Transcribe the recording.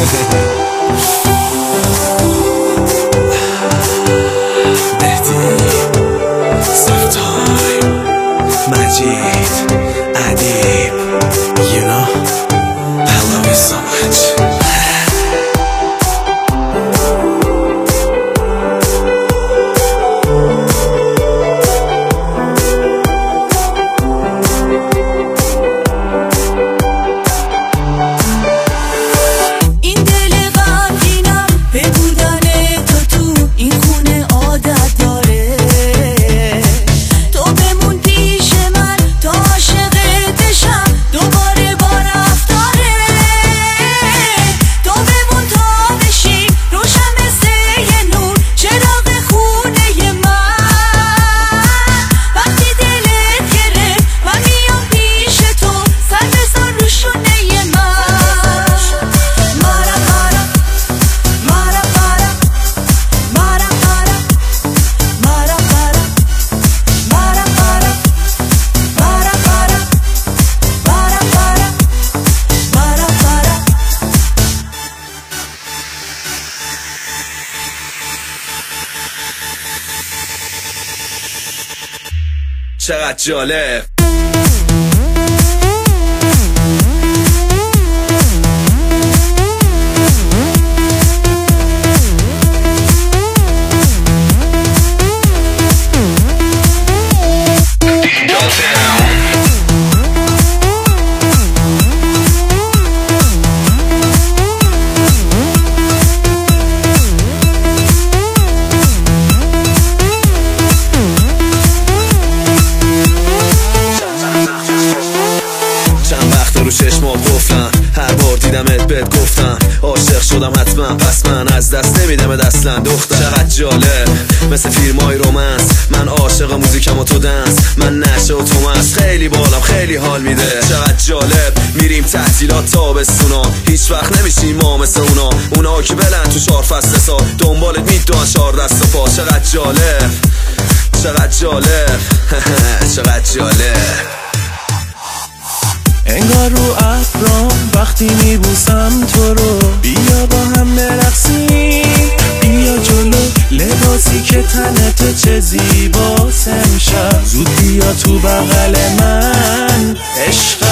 Majid, Adib, you know, I love you so much. چقدر جالب. چشمات گفتن هر بار دیدمت بهت گفتم عاشق شدم حتما، پس من از دست نمیدم اصلا دختر. چقدر جالب مثل فیلمای رومنس، من عاشق موزیکم و تو دنس، من نشه و تو مست، خیلی بالم خیلی حال میده. چقدر جالب میریم تعطیلات تابستونا، هیچ وقت نمیشیم ما مثل اونا که بلند تو 4 فصل سال دنبالت میدوان 4 دست و پا. چقدر جالب، چقدر جالب چقدر جالب. انگار رو ابرام وقتی میبوسم تو رو، بیا با هم برقصیم، بیا جلو، لباسی که تنت چه زیباست امشب، زود بیا تو بغل من عشق